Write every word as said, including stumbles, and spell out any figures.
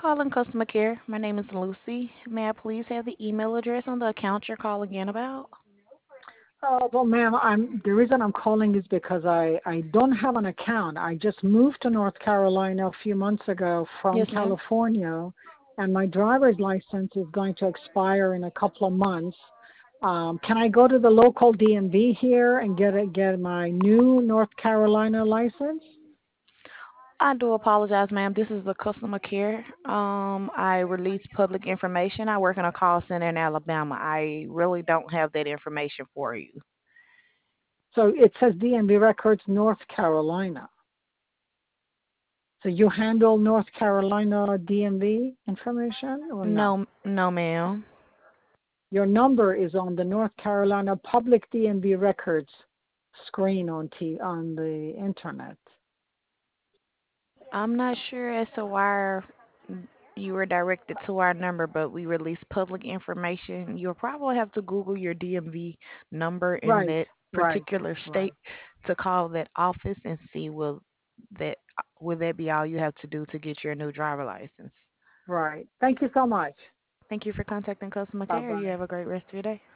Calling customer care. My name is Lucy. May I please have the email address on the account you're calling in about? Uh, well, ma'am, I'm the reason I'm calling is because I I don't have an account. I just moved to North Carolina a few months ago from Yes, ma'am. California, and my driver's license is going to expire in a couple of months. Um, can I go to the local D M V here and get a, get my new North Carolina license? I do apologize, ma'am. This is the customer care. Um, I release public information. I work in a call center in Alabama. I really don't have that information for you. So it says D M V Records, North Carolina. So you handle North Carolina D M V information or no? No, no, ma'am. Your number is on the North Carolina Public D M V Records screen on T on the internet. I'm not sure as to why you were directed to our number, but we release public information. You'll probably have to Google your D M V number in Right, that right, particular right, state to call that office and see will that will that be all you have to do to get your new driver license. right. Thank you so much. Thank you for contacting customer Bye care. You bye. have a great rest of your day.